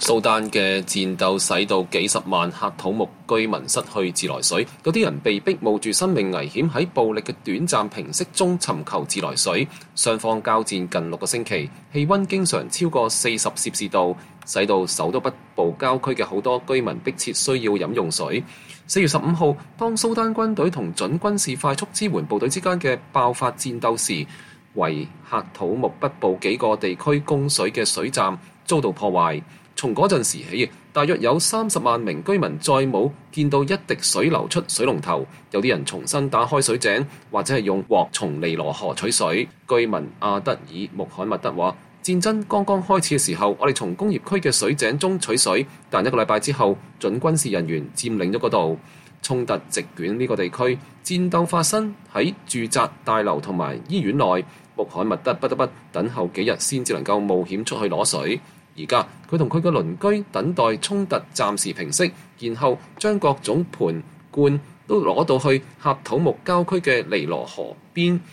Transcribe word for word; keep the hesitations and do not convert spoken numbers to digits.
蘇丹嘅戰鬥使到幾十萬喀土穆居民失去自來水，有啲人被逼冒住生命危險喺暴力嘅短暫平息中尋求自來水。雙方交戰近六個星期，氣溫經常超過四十攝氏度，使到首都北部郊區嘅好多居民迫切需要飲用水。四月十五號，當蘇丹軍隊同準軍事快速支援部隊之間嘅爆發戰鬥時，為喀土穆北部幾個地區供水嘅水站遭到破壞。從嗰陣時起，大約有三十萬名居民再冇見到一滴水流出水龍頭，有啲人重新打開水井，或者係用鑊從尼羅河取水。居民阿德爾穆罕默德話：戰爭剛剛開始嘅時候，我哋從工業區嘅水井中取水，但一個禮拜之後，準軍事人員佔領咗嗰度，衝突席捲呢個地區，戰鬥發生喺住宅大樓同埋醫院內。穆罕默德不得不等候幾日先至能夠冒險出去攞水。而家佢同佢嘅鄰居等待衝突暫時平息，然後將各種盆罐都攞到去喀土穆郊區嘅尼羅河邊。